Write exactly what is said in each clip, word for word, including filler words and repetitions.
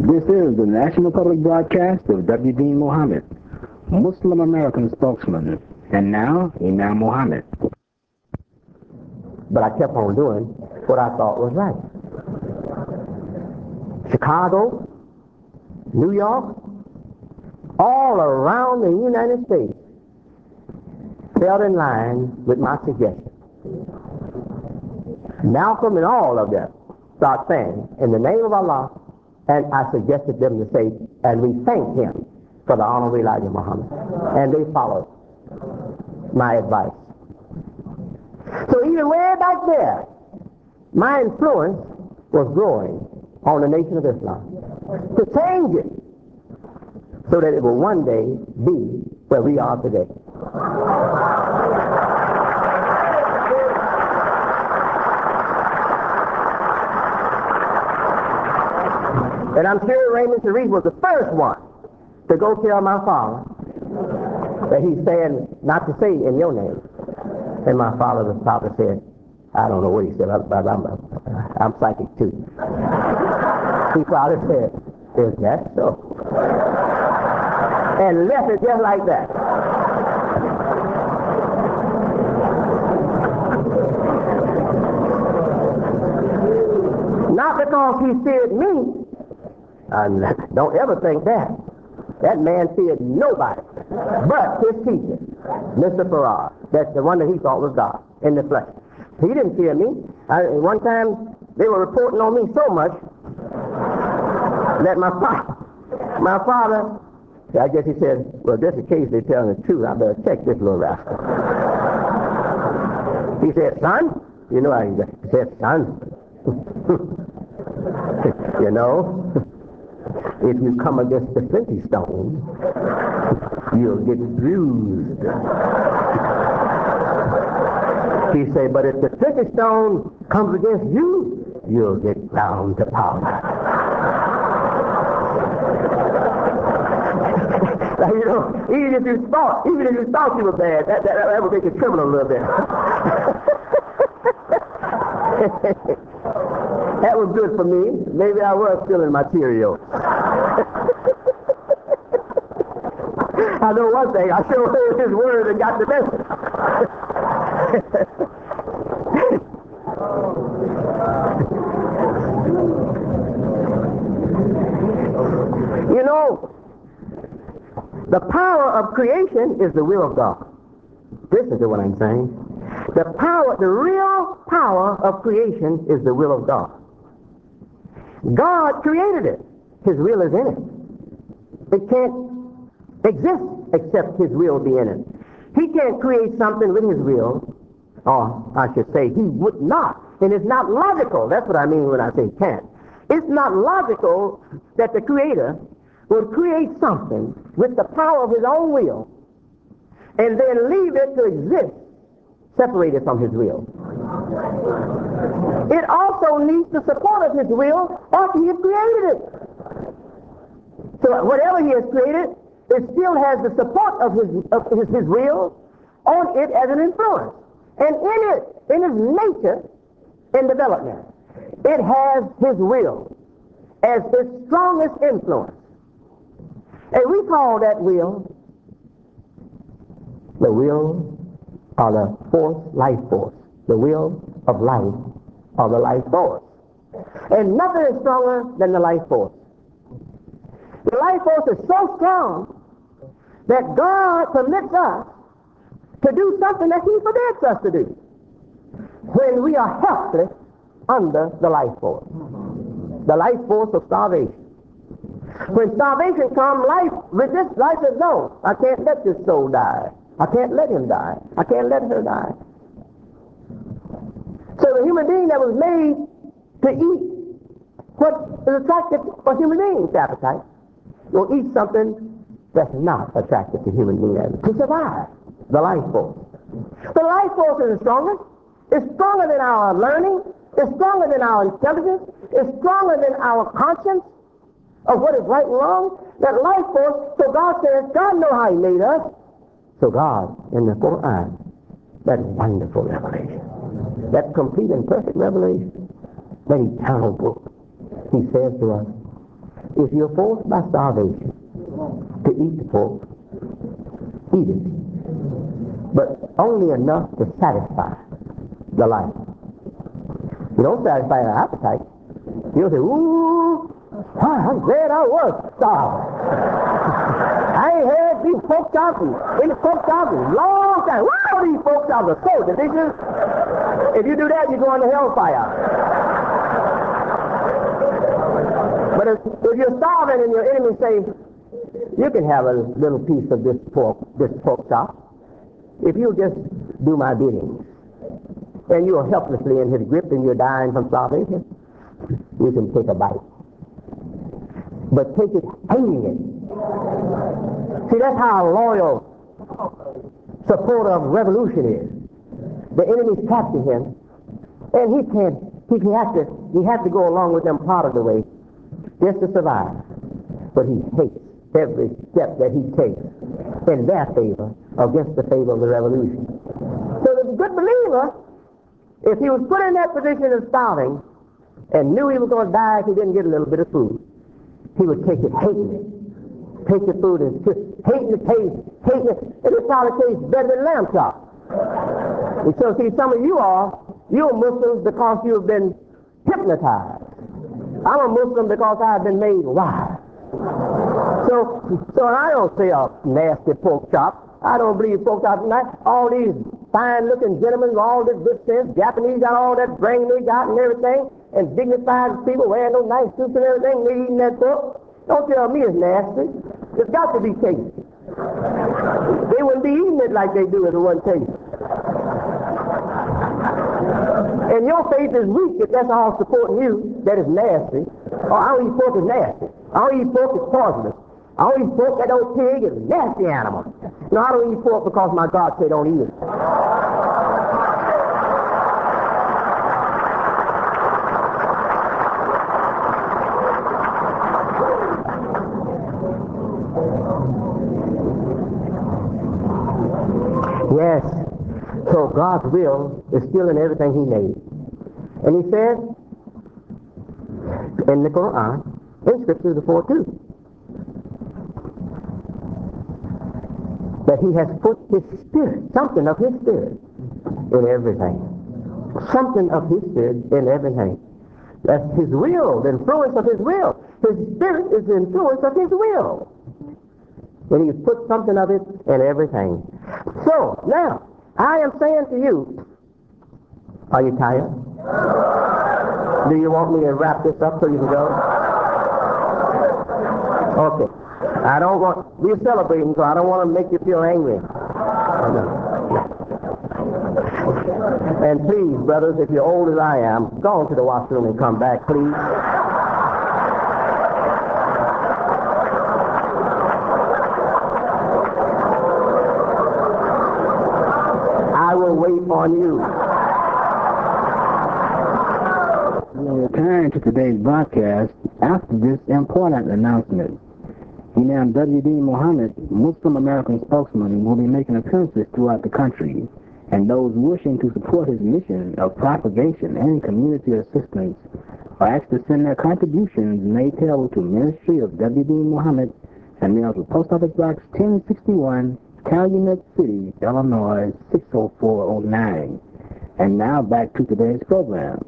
This is the National Public Broadcast of W. Dean Muhammad, Muslim American spokesman, and now Imam Muhammad. But I kept on doing what I thought was right. Chicago, New York, all around the United States fell in line with my suggestion. Malcolm and all of them start saying, in the name of Allah, and I suggested them to say, and we thank him for the Honorable Elijah Muhammad. And they followed my advice. So even way back there, my influence was growing on the Nation of Islam to change it so that it will one day be where we are today. And I'm sure Raymond Sharif was the first one to go tell my father that he's saying not to say in your name. And my father was probably said, I don't know what he said, but I'm, I'm psychic too. He probably said, is that so? And left it just like that. Not because he feared me. And don't ever think that. That man feared nobody but his teacher, Mister Farrar. That's the one that he thought was God in the flesh. He didn't fear me. I, one time they were reporting on me so much that my father, my father, I guess he said, well, just in case they're telling the truth, I better check this little rascal. He said, son, you know how he said, son, you know, if you come against the flinty stone, you'll get bruised. He said, but if the flinty stone comes against you, you'll get ground to powder. Now, you know, even if you thought, even if you thought you were bad, that, that, that would make you tremble a little bit. That was good for me. Maybe I was feeling my Cheerios. I know one thing, I sure heard his word and got the message. You know, the power of creation is the will of God. Listen to what I'm saying. The power, the real power of creation is the will of God. God created it. His will is in it. It can't exist except his will be in it. He can't create something with his will, or I should say he would not. And it's not logical. That's what I mean when I say can't. It's not logical that the Creator would create something with the power of his own will and then leave it to exist separated from his will. It also needs the support of his will after he has created it. So whatever he has created, it still has the support of his, of his, his will on it as an influence. And in it, in his nature, in development, it has his will as its strongest influence. And we call that will the will or the force, life force. The will of life or the life force. And nothing is stronger than the life force. The life force is so strong that God permits us to do something that he forbids us to do when we are helpless under the life force. The life force of starvation. When starvation comes, life, with this life is no. I can't let this soul die. I can't let him die. I can't let her die. So the human being that was made to eat what is attractive for human beings' appetite will eat something that's not attractive to human beings to survive. The life force. The life force is the strongest. It's stronger than our learning. It's stronger than our intelligence. It's stronger than our conscience of what is right and wrong. That life force, so God says, God knows how he made us. So God, in the Quran, that wonderful revelation, that complete and perfect revelation, that eternal book, he says to us, If you're forced by starvation to eat the pork, eat it. But only enough to satisfy the life. You don't satisfy the appetite. You'll say, ooh, I'm glad I was starved. I ain't had these pork chops and any pork chops in a long time. Wow, these pork chops are so delicious. If you do that, you're going to hellfire. But if, if you're starving and your enemy say, you can have a little piece of this pork, this pork chop, if you just do my bidding, and you are helplessly in his grip and you're dying from starvation, you can take a bite. But take it hating it. See, that's how a loyal supporter of revolution is. The enemies capture him, and he can't, he has to, he has to go along with them part of the way just to survive. But he hates every step that he takes in their favor against the favor of the revolution. So the good believer, if he was put in that position of starving and knew he was going to die if he didn't get a little bit of food, he would take it hating it. Take the food and just hating the taste, hating it, and it probably tastes better than lamb chop. And so see, some of you are, you're Muslims because you've been hypnotized. I'm a Muslim because I've been made wise. So, so I don't say a nasty pork chop. I don't believe pork chop tonight. All these fine-looking gentlemen with all this good sense, Japanese got all that brain they got and everything, and dignified people wearing those nice suits and everything, they eating that pork. Don't tell me it's nasty. It's got to be tasty. They wouldn't be eating it like they do if it wasn't tasty. And your faith is weak if that's all supporting you, that is nasty. Oh, I don't eat pork, it's nasty. I don't eat pork, it's poisonous. I don't eat pork, that old pig is a nasty animal. No, I don't eat pork because my God said don't eat it. Yes. So God's will is still in everything he made. And he said in the Quran, in Scripture before too, that he has put his spirit, something of his spirit, in everything. Something of his spirit in everything. That's his will, the influence of his will. His spirit is the influence of his will. And he's put something of it in everything. So, now, I am saying to you, are you tired? Do you want me to wrap this up so you can go? Okay. I don't want, we're celebrating, so I don't want to make you feel angry. And please, brothers, if you're old as I am, go on to the washroom and come back, please. I will wait on you. We'll return to today's broadcast after this important announcement. Imam W D Muhammad, Muslim American spokesman, will be making appearances throughout the country, and those wishing to support his mission of propagation and community assistance are asked to send their contributions made payable to Ministry of W D Muhammad and mailed to Post Office Box ten sixty-one, Calumet City, Illinois six oh four oh nine. And now back to today's program.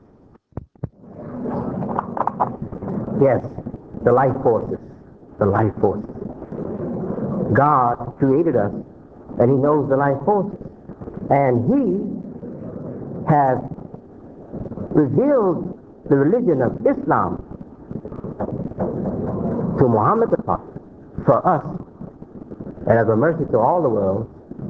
Yes, the life forces. The life forces. God created us, and he knows the life forces. And he has revealed the religion of Islam to Muhammad the Prophet for us, and as a mercy to all the world,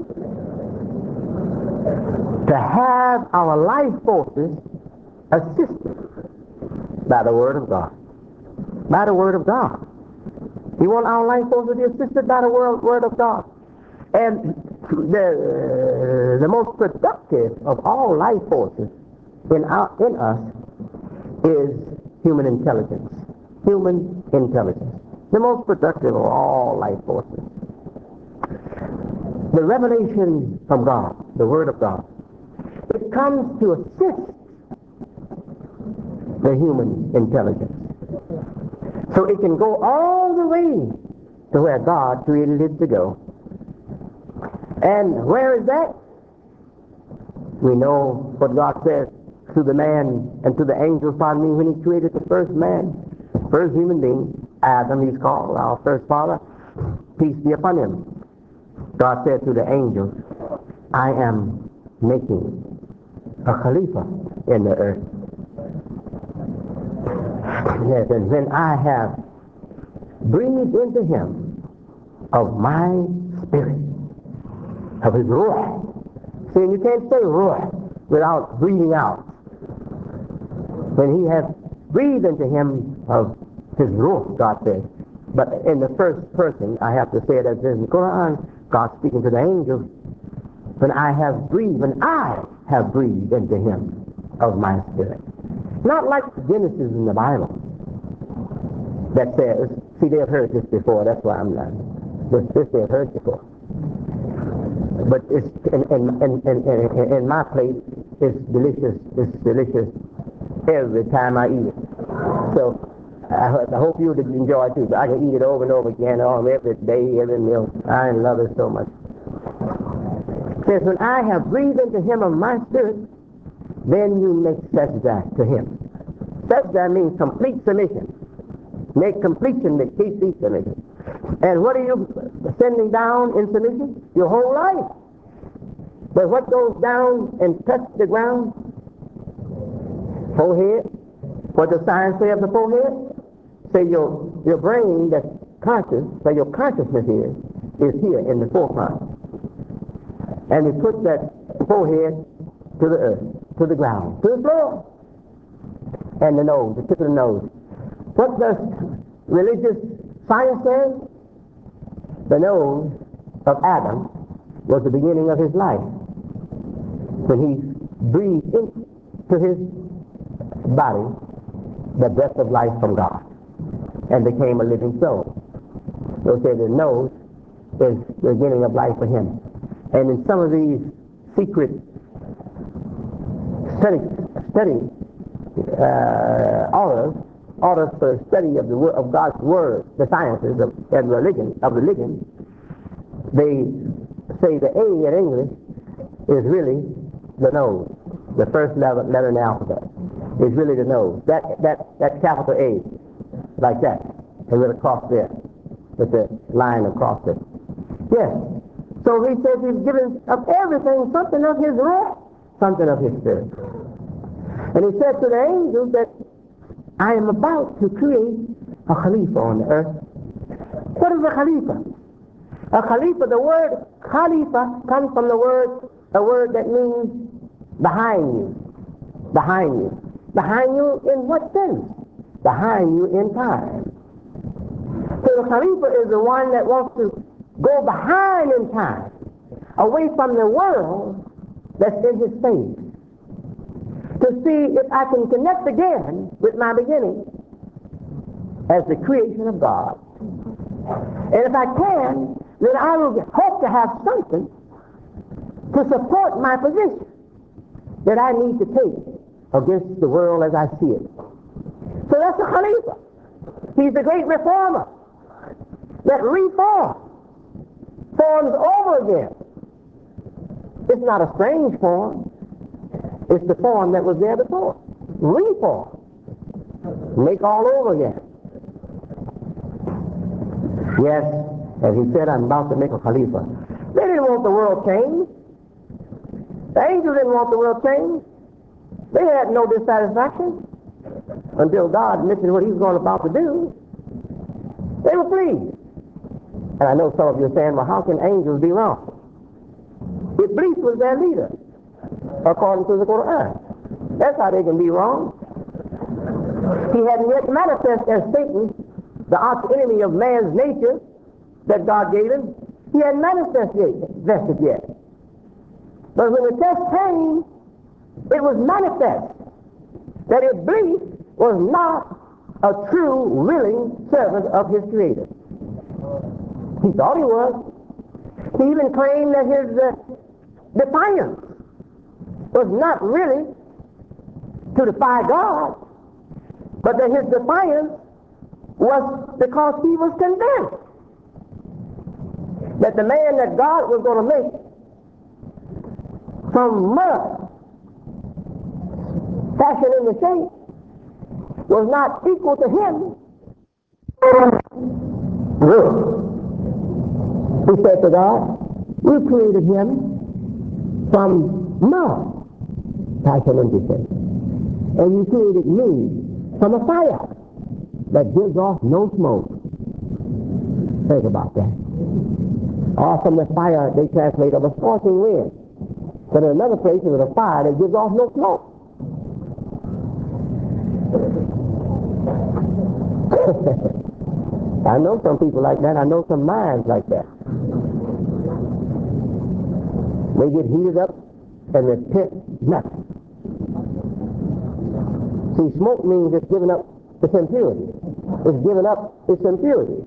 to have our life forces assisted by the Word of God. By the Word of God. You want our life forces to be assisted by the word, word of God. And the, uh, the most productive of all life forces in, our, in us is human intelligence. Human intelligence. The most productive of all life forces. The revelation from God, the Word of God, it comes to assist the human intelligence. So it can go all the way to where God created it to go. And where is that? We know what God says to the man and to the angels, pardon me, when he created the first man, first human being, Adam he's called, our first father, peace be upon him. God said to the angels, I am making a Khalifa in the earth. Yes, and when I have breathed into him of my spirit, of his ruah. See, you can't say ruah without breathing out. When he has breathed into him of his ruh, God says. But in the first person, I have to say it as in the Quran, God speaking to the angels, when I have breathed, when I have breathed into him of my spirit. Not like Genesis in the Bible that says, see, they've heard this before, that's why I'm not. This, this they've heard before. But it's in, in, in, in, in my plate, it's delicious, it's delicious every time I eat it. So I, I hope you would enjoy it too. But I can eat it over and over again, all every day, every meal. I love it so much. It says, when I have breathed into him of my spirit, then you make sajda to him. Sajda means complete submission. Make completion that keeps these submission. And what are you sending down in submission? Your whole life. But what goes down and touches the ground? Forehead. What does science say of the forehead? Say your your brain that's conscious, where your consciousness is, is here in the forefront. And we put that forehead to the earth, to the ground, to the floor. And the nose, the tip of the nose. What does religious science say? The nose of Adam was the beginning of his life. When he breathed into his body the breath of life from God and became a living soul. So say the nose is the beginning of life for him. And in some of these secret study, study uh, orders, orders for study of the of God's word, the sciences of and religion of religion, they say the A in English is really the nose. The first letter, letter in the alphabet is really the nose. That that that capital A, like that, and with a cross there, with the line across it. Yes. So he says he's given of everything something of his ruh, something of his spirit. And he said to the angels that I am about to create a Khalifa on the earth. What is a Khalifa? A Khalifa, the word Khalifa comes from the word, a word that means behind you. Behind you. Behind you in what sense? Behind you in time. So the Khalifa is the one that wants to go behind in time, away from the world that's in his face, to see if I can connect again with my beginning as the creation of God. And if I can, then I will hope to have something to support my position that I need to take against the world as I see it. So that's the Khalifa. He's the great reformer that reforms, forms over again. It's not a strange form. It's the form that was there before. Reform. Make all over again. Yes, as he said, I'm about to make a Khalifa. They didn't want the world changed. The angels didn't want the world changed. They had no dissatisfaction until God mentioned what he was going about to do. They were pleased. And I know some of you are saying, well, how can angels be wrong? Iblis was their leader, according to the Quran. That's how they can be wrong. He hadn't yet manifested as Satan, the arch enemy of man's nature that God gave him. He hadn't manifested yet. But when the test came, it was manifest that Iblis was not a true, willing servant of his Creator. He thought he was. He even claimed that his uh, defiance was not really to defy God, but that his defiance was because he was convinced that the man that God was going to make from mud, fashioned in the shape, was not equal to him. He said to God, you created him from mud, fashioned in the shape. And you created me from a fire that gives off no smoke. Think about that. Or from the fire they translate of a scorching wind. But in another place it was a fire that gives off no smoke. I know some people like that. I know some minds like that. They get heated up and repent nothing. See, smoke means it's giving up its impurity. It's giving up its impurity.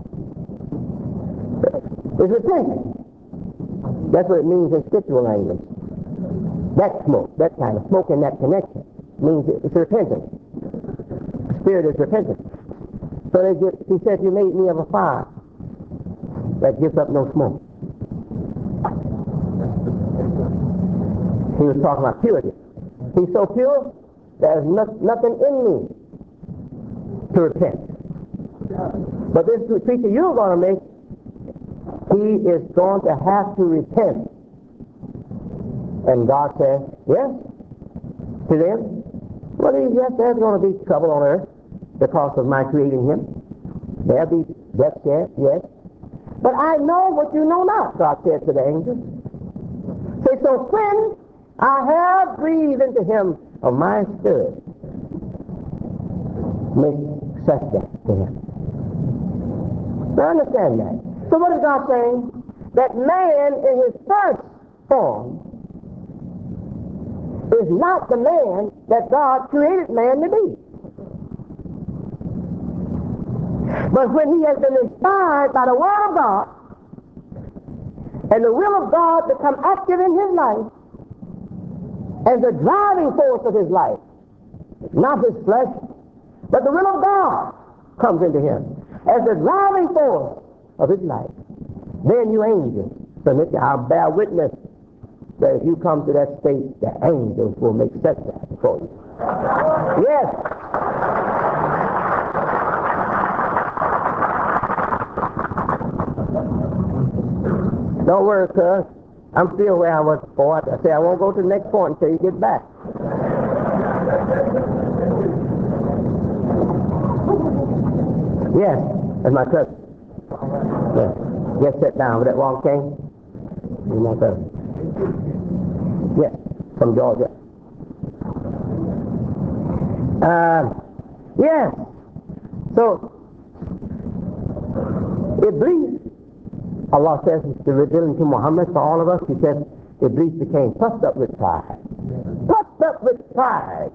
It's repenting. That's what it means in scriptural language. That smoke, that kind of smoke in that connection, means it's repentance. The spirit is repentance. So they get, he said, you made me of a fire that gives up no smoke. He was talking about purity. He's so pure, there's no, nothing in me to repent. But this creature you're going to make, he is going to have to repent. And God says, yes, to them. Well, yes, there's going to be trouble on earth because of my creating him. There'll be death, yes, yes. But I know what you know not, God said to the angels. Say, so when I have breathed into him of my spirit, make such that to him. Now understand that. So what is God saying? That man in his first form is not the man that God created man to be. But when he has been inspired by the Word of God and the will of God become active in his life as the driving force of his life, not his flesh, but the will of God comes into him as the driving force of his life, then you angels, submit. I'll bear witness that if you come to that state, the angels will make such that for you. Yes. Don't worry, sir. I'm still where I was before. I say I won't go to the next point until you get back. Yes, that's my cousin. Yes. Yes, sit down with that wrong king. He's my cousin. Yes, from Georgia. Uh, yes. So, Iblis, Allah says, to reveal to Muhammad, for all of us, he says, Iblis became puffed up with pride. Puffed up with pride.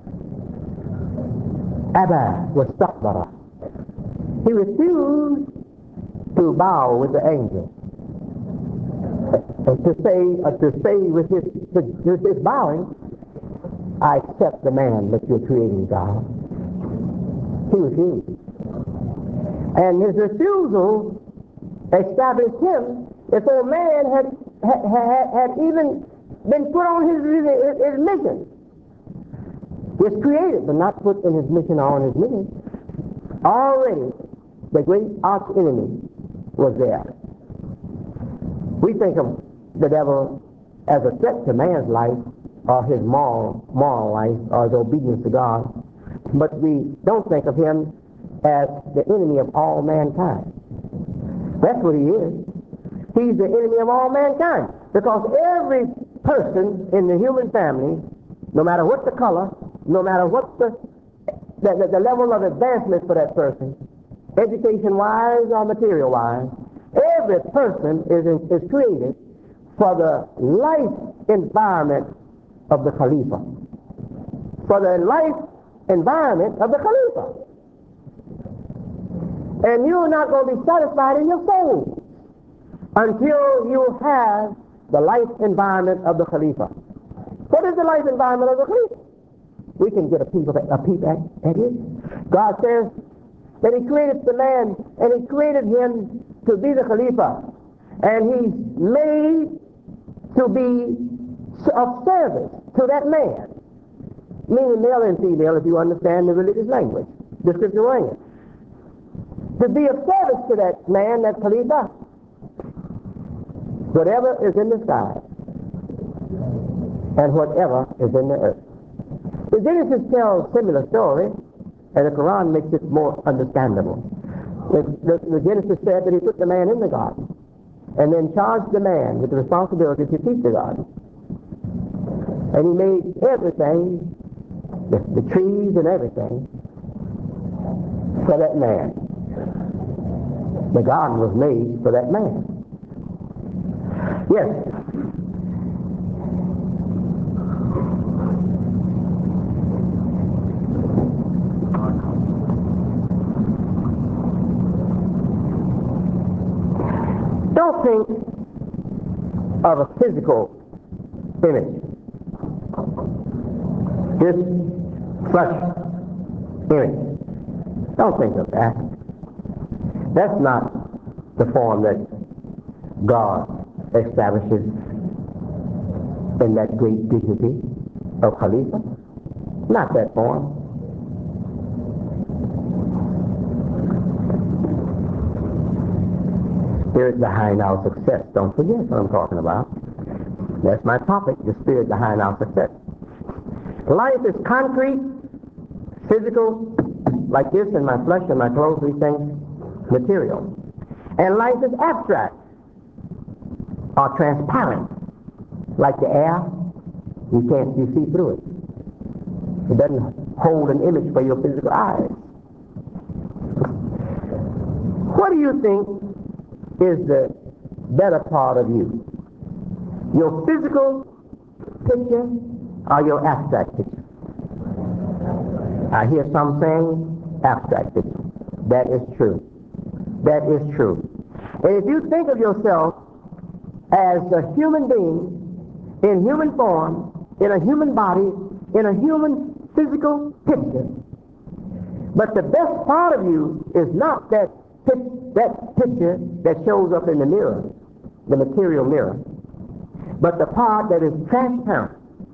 Abba was stakbara. He refused to bow with the angel. And to say, uh, to say with his, with his bowing, I accept the man that you're creating, God. He refused. And his refusal established him as though man had, had, had, had even been put on his, his, his mission. Was created, but not put in his mission or on his mission. Already, the great arch enemy was there. We think of the devil as a threat to man's life or his moral, moral life or his obedience to God, but we don't think of him as the enemy of all mankind. That's what he is. He's the enemy of all mankind, because every person in the human family, no matter what the color, no matter what the, the, the, the level of advancement for that person, education-wise or material-wise, every person is, is created for the life environment of the Khalifa. For the life environment of the Khalifa. And you're not going to be satisfied in your soul until you have the life environment of the Khalifa. What is the life environment of the Khalifa? We can get a peep, of, a peep at, at it. God says, that he created the man, and he created him to be the Khalifa, and he's made to be of service to that man, meaning male and female, if you understand the religious language, the scriptural language. To be of service to that man, that Khalifa, whatever is in the sky and whatever is in the earth. The Genesis tells a similar story, and the Quran makes it more understandable. The, the, the Genesis said that he put the man in the garden and then charged the man with the responsibility to keep the garden. And he made everything, the, the trees and everything, for that man. The garden was made for that man. Yes. Don't think of a physical image. This flesh image. Don't think of that. That's not the form that God establishes in that great dignity of Khalifa. Not that form. Spirit behind our success. Don't forget what I'm talking about. That's my topic, the spirit behind our success. Life is concrete, physical, like this in my flesh and my clothes, these things, material. And life is abstract, or transparent, like the air. You can't, you see through it. It doesn't hold an image for your physical eyes. What do you think is the better part of you? Your physical picture or your abstract picture? I hear some saying abstract picture. That is true. That is true. And if you think of yourself as a human being, in human form, in a human body, in a human physical picture, but the best part of you is not that that picture that shows up in the mirror, the material mirror, but the part that is transparent.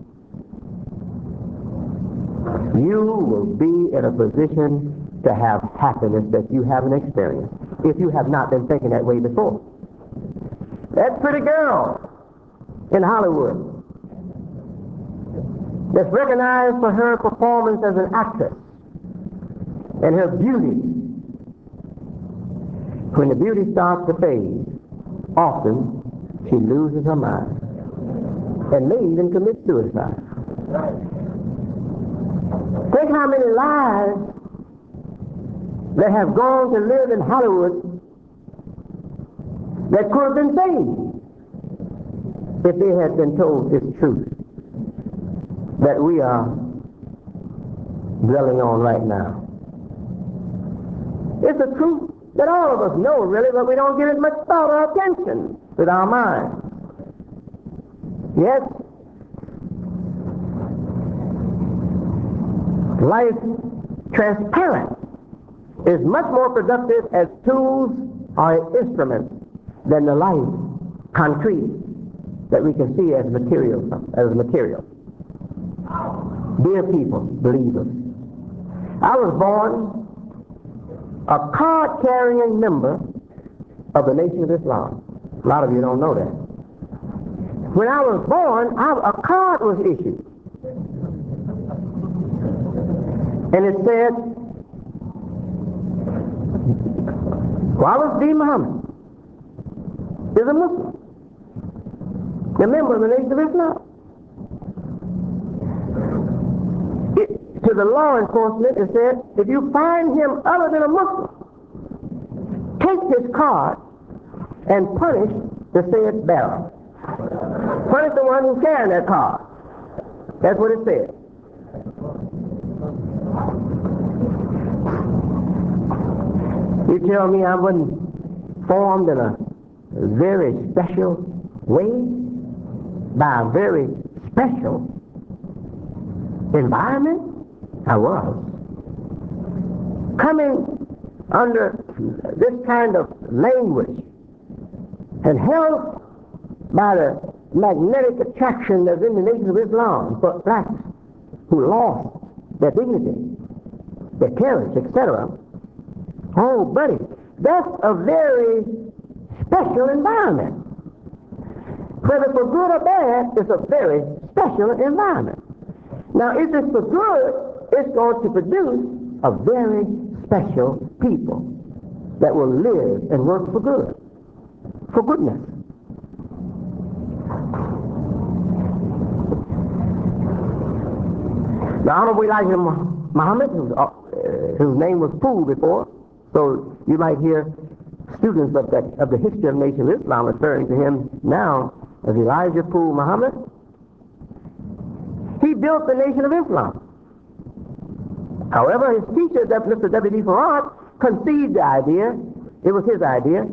You will be in a position to have happiness that you haven't experienced if you have not been thinking that way before. That pretty girl in Hollywood that's recognized for her performance as an actress and her beauty. When the beauty starts to fade, often she loses her mind and may even commit suicide. Think how many lives that have gone to live in Hollywood that could have been saved if they had been told this truth that we are dwelling on right now. It's a truth that all of us know, really, but we don't give it much thought or attention with our minds. Yes, life transparent is much more productive as tools or instruments than the life concrete that we can see as material. As material. Dear people, believers, I was born a card-carrying member of the Nation of Islam. A lot of you don't know that. When I was born, I, a card was issued. And it said, Wallace D. Muhammad is a Muslim, a member of the Nation of Islam. It, to the law enforcement, it said, if you find him other than a Muslim, take his card and punish the said bearer. Punish the one who's carrying that card. That's what it said. You tell me I wasn't formed in a very special way by a very special environment? I was. Coming under this kind of language and held by the magnetic attraction that's in the Nation of Islam for blacks who lost their dignity, their character, et cetera. Oh, buddy, that's a very special environment. Whether for good or bad, it's a very special environment. Now, if it's for good, it's going to produce a very special people that will live and work for good, for goodness. The Honorable Elijah Muhammad, whose, uh, whose name was Poole before, so you might hear students of, that, of the history of the Nation of Islam referring to him now as Elijah Poole Muhammad. He built the Nation of Islam. However, his teacher, Mister W D Farad, conceived the idea. It was his idea.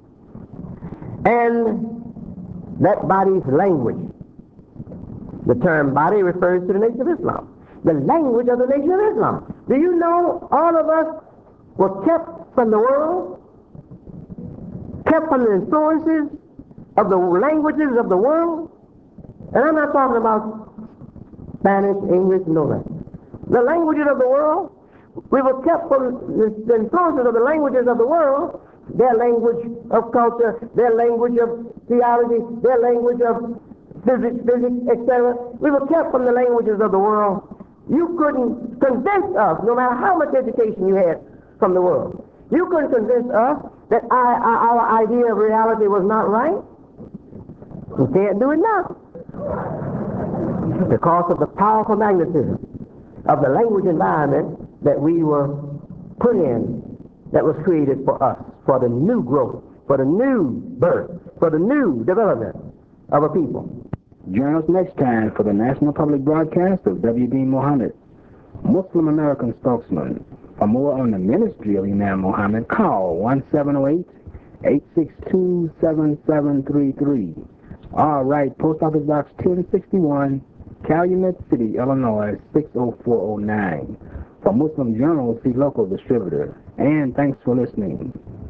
And that body's language. The term body refers to the Nation of Islam. The language of the Nation of Islam. Do you know all of us were kept from the world? Kept from the influences of the languages of the world? And I'm not talking about Spanish, English, no that. The languages of the world, we were kept from the, the influences of the languages of the world, their language of culture, their language of theology, their language of physics, physics, et cetera. We were kept from the languages of the world. You couldn't convince us, no matter how much education you had from the world, you couldn't convince us that I, our idea of reality was not right. You can't do it now. Because of the powerful magnetism of the language environment that we were put in, that was created for us, for the new growth, for the new birth, for the new development of a people. Join us next time for the National Public Broadcast of W D Muhammad, Muslim American spokesman. For more on the ministry of Imam Muhammad, call one seven zero eight, eight six two, seven seven three three. All right, Post Office Box ten sixty-one, Calumet City, Illinois, six oh four oh nine. For Muslim Journal, see local distributor. And thanks for listening.